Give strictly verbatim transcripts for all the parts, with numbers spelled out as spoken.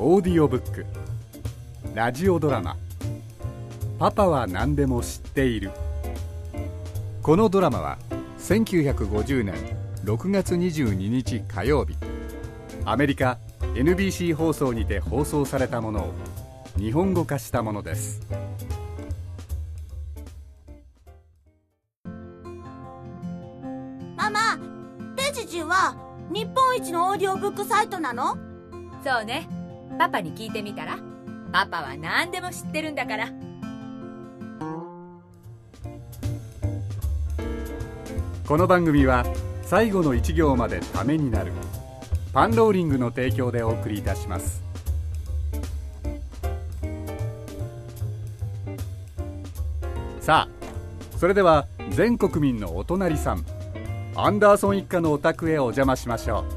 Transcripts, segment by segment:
オーディオブック、ラジオドラマパパは何でも知っている。このドラマはせんきゅうひゃくごじゅうねんろくがつにじゅうににち火曜日、アメリカ エヌビーシー 放送にて放送されたものを日本語化したものです。 ママ、デジジは日本一のオーディオブックサイトなの？ そうね、パパに聞いてみたら。パパは何でも知ってるんだから。 この番組は最後の一行までためになるパンローリングの提供でお送りいたします。さあ、それでは全国民のお隣さん、アンダーソン一家のお宅へお邪魔しましょ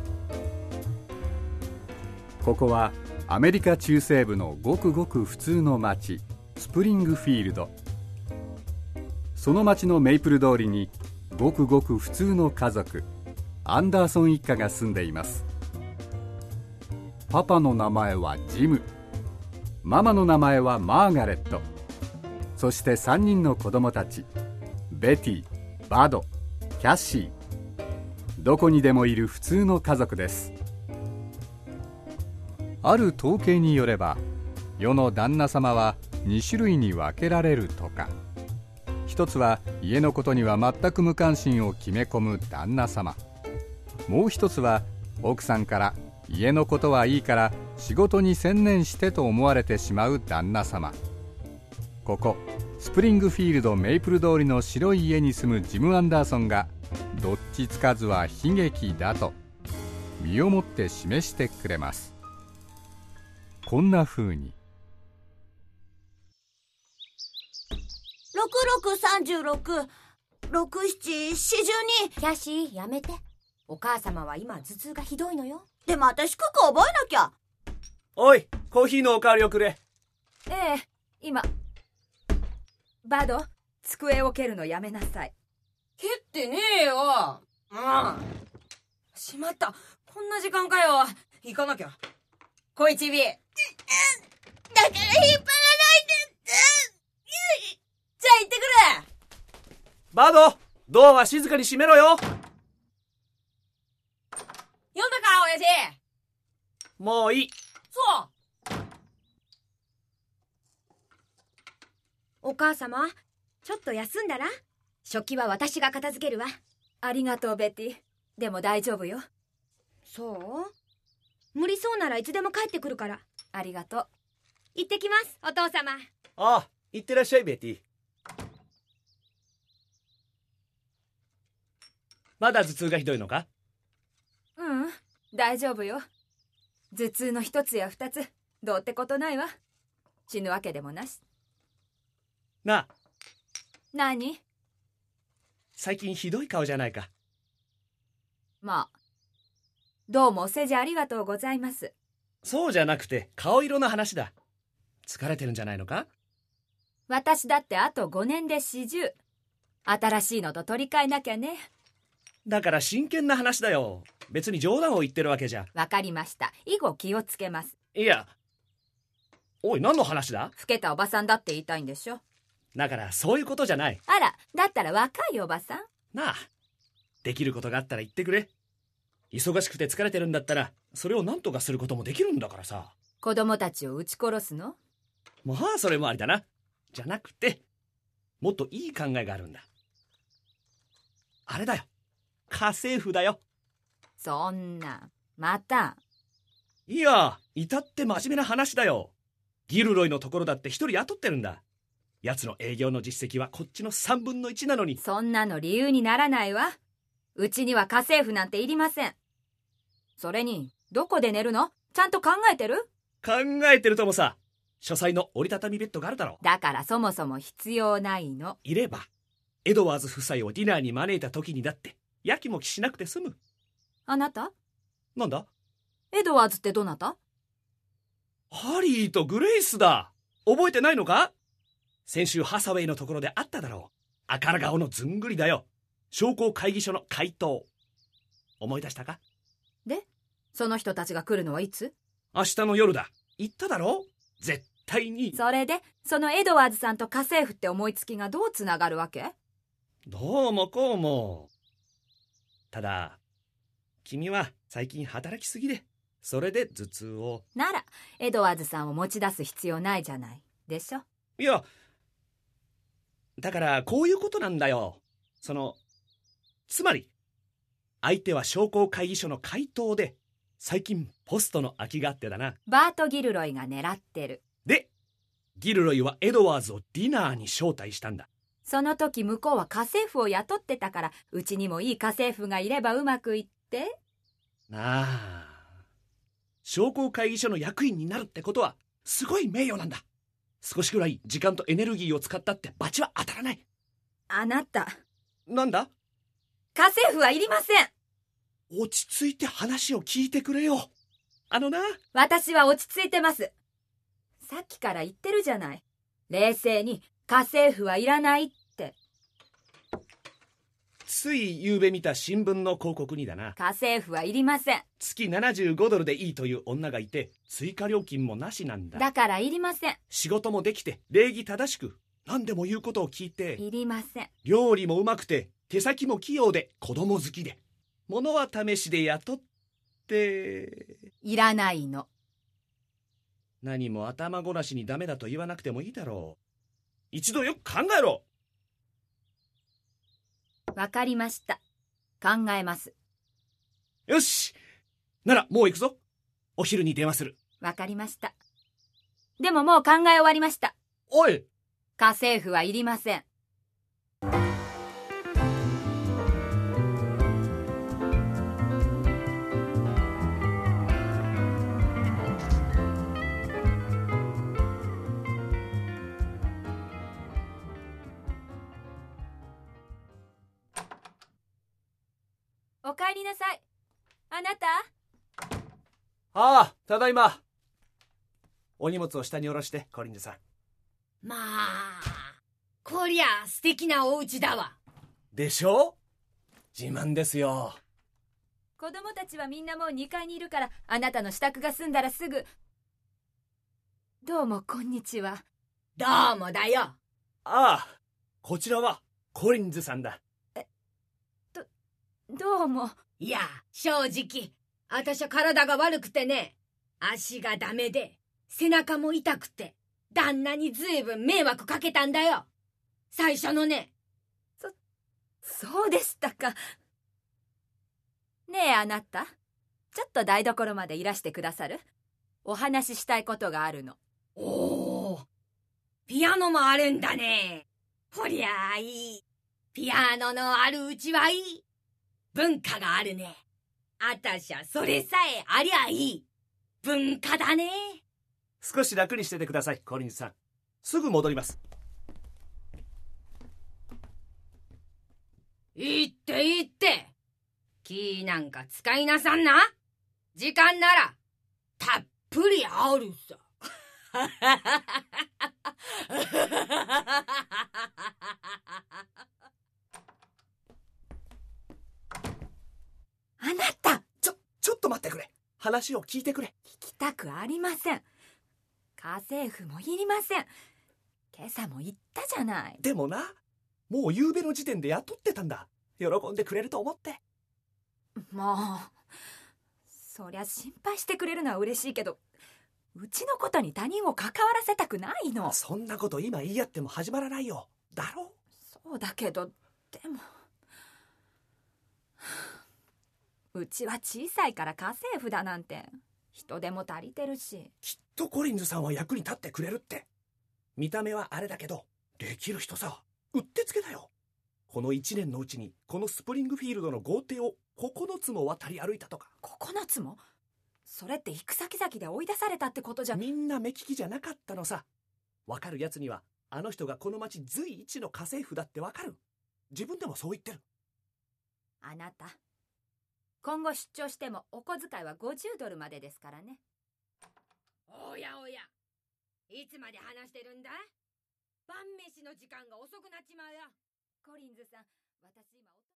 う。ここはアメリカ中西部のごくごく普通の町、スプリングフィールド。その町のメイプル通りにごくごく普通の家族、アンダーソン一家が住んでいます。パパの名前はジム、ママの名前はマーガレット、そしてさんにんの子供たち、ベティ、バド、キャッシー。どこにでもいる普通の家族です。ある統計によれば、世の旦那様はにしゅるいに分けられるとか。一つは家のことには全く無関心を決め込む旦那様。もう一つは奥さんから家のことはいいから仕事に専念してと思われてしまう旦那様。ここスプリングフィールドメイプル通りの白い家に住むジム・アンダーソンがどっちつかずは悲劇だと身をもって示してくれます。こんな風にろくろくさんじゅうろく、ろくななしじゅうに。 キャシー、やめて。お母様は今頭痛がひどいのよ。 でも私九九覚えなきゃ。 おい、コーヒーのおかわりをくれ。 ええ、今。バド、机を蹴るのやめなさい。 蹴ってねえよ。うん。しまった。こんな時間かよ。行かなきゃ。小一尾。だから引っ張らないで。 じゃあ行ってくる。 バド、ドアは静かに閉めろよ。 読んだか、親父。 もういい。 そう。 お母様、ちょっと休んだら？食器は私が片付けるわ。ありがとう、ベティ。でも大丈夫よ。そう？無理そうならいつでも帰ってくるから。ありがとう。行ってきます、お父様。 ああ、行ってらっしゃい、ベティ。まだ頭痛がひどいのか？ ううん、大丈夫よ。頭痛の一つや二つ、どうってことないわ。死ぬわけでもなし。 なあ。 何？ 最近ひどい顔じゃないか。 まあ、どうもお世辞ありがとうございます。 そうじゃなくて顔色の話だ。疲れてるんじゃないのか？ 私だってあとごねんで四十。新しいのと取り替えなきゃね。 だから真剣な話だよ。別に冗談を言ってるわけじゃ。 わかりました。以後気をつけます。 いや、おい、何の話だ？ 老けたおばさんだって言いたいんでしょ。 だからそういうことじゃない。 あら、だったら若いおばさん？ なあ、できることがあったら言ってくれ。忙しくて疲れてるんだったらそれを何とかすることもできるんだからさ。 子供たちを撃ち殺すの？ まあそれもありだな。じゃなくてもっといい考えがあるんだ。あれだよ、家政婦だよ。 そんな、また。 いや、至って真面目な話だよ。ギルロイのところだって一人雇ってるんだ。奴の営業の実績はこっちの三分の一なのに。 そんなの理由にならないわ。うちには家政婦なんていりません。それに、どこで寝るの？ちゃんと考えてる？ 考えてるともさ。書斎の折りたたみベッドがあるだろう。 だからそもそも必要ないの。 いればエドワーズ夫妻をディナーに招いた時にだってやきもきしなくて済む。 あなた？ なんだ？ エドワーズってどなた？ ハリーとグレイスだ。覚えてないのか？先週ハサウェイのところで会っただろう。赤ら顔のずんぐりだよ。商工会議所の会頭。思い出したか？ で、その人たちが来るのはいつ？ 明日の夜だ。 言っただろ、絶対に。 それでそのエドワーズさんと家政婦って思いつきがどうつながるわけ？ どうもこうも。ただ君は最近働きすぎで、それで頭痛を。 ならエドワーズさんを持ち出す必要ないじゃないでしょ。 いや、だからこういうことなんだよ。そのつまり相手は商工会議所の怪盗で、最近ポストの空きがあってだな。 バート・ギルロイが狙ってる。 でギルロイはエドワーズをディナーに招待したんだ。 その時向こうは家政婦を雇ってたから、うちにもいい家政婦がいればうまくいって。 ああ、商工会議所の役員になるってことはすごい名誉なんだ。少しぐらい時間とエネルギーを使ったって罰は当たらない。 あなた、 なんだ？ 家政婦はいりません。 落ち着いて話を聞いてくれよ。あのな、 私は落ち着いてます。さっきから言ってるじゃない。冷静に家政婦はいらないって。 つい昨べ見た新聞の広告にだな。 家政婦はいりません。 月ななじゅうごドルでいいという女がいて、追加料金もなしなんだ。 だからいりません。 仕事もできて礼儀正しく、何でも言うことを聞いて、 いりません。 料理もうまくて手先も器用で子供好きで、物は試しで雇って。 いらないの。 何も頭ごなしにダメだと言わなくてもいいだろう。一度よく考えろ。 わかりました。考えます。 よし、ならもう行くぞ。お昼に電話する。 わかりました。でももう考え終わりました。 おい、 家政婦はいりません。おかえりなさい。あなた。 ああ、ただいま。お荷物を下に下ろして、コリンズさん。 まあ、こりゃ素敵なお家だわ。 でしょ？自慢ですよ。 子供たちはみんなもうにかいにいるから、あなたの支度が済んだらすぐ。どうもこんにちは。 どうもだよ。 ああ、こちらはコリンズさんだ。 どうも。 いや、正直あたしゃ体が悪くてね、足がダメで背中も痛くて、旦那にずいぶん迷惑かけたんだよ、最初のね。 そそうでしたか。ねえあなた、ちょっと台所までいらしてくださる？お話ししたいことがあるの。 おー、ピアノもあるんだね。ほりゃあいい。ピアノのあるうちはいい。文化があるね。あたしゃそれさえありゃいい。文化だね。 少し楽にしててください、コリンズさん。すぐ戻ります。 いいっていいって。気なんか使いなさんな。時間ならたっぷりあるさ。 あなた、 ちょ、ちょっと待ってくれ。話を聞いてくれ。 聞きたくありません。家政婦もいりません。今朝も言ったじゃない。 でもな、もう夕べの時点で雇ってたんだ。喜んでくれると思って。 もう、そりゃ心配してくれるのは嬉しいけど、うちのことに他人を関わらせたくないの。 そんなこと今言い合っても始まらないよ。だろ？ そうだけど、でもうちは小さいから家政婦だなんて人手も足りてるし。 きっとコリンズさんは役に立ってくれるって。見た目はあれだけどできる人さ。うってつけだよ。このいちねんのうちにこのスプリングフィールドの豪邸をここのつも渡り歩いたとか。 ここのつも？それって行く先々で追い出されたってことじゃ。 みんな目利きじゃなかったのさ。わかるやつにはあの人がこの町随一の家政婦だってわかる。自分でもそう言ってる。 あなた、今後出張してもお小遣いはごじゅうドルまでですからね。 おやおや、いつまで話してるんだ？晩飯の時間が遅くなっちまうよ。 コリンズさん、私今